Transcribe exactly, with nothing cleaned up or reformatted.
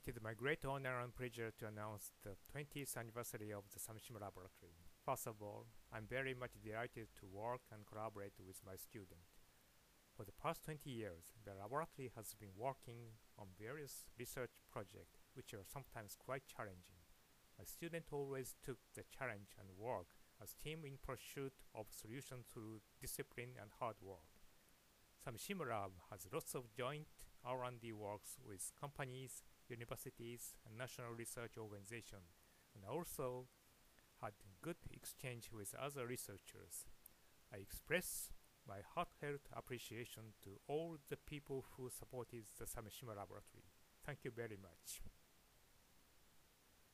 It is my great honor and pleasure to announce the twentieth anniversary of the Samishima Laboratory. First of all, I'm very much delighted to work and collaborate with my student. For the past twenty years, the laboratory has been working on various research projects which are sometimes quite challenging. My student always took the challenge and work as team in pursuit of solutions through discipline and hard work. Samishima Lab has lots of joint R and D works with companies, universities, and national research organizations, and also had good exchange with other researchers. I express my heartfelt appreciation to all the people who supported the Samishima Laboratory. Thank you very much.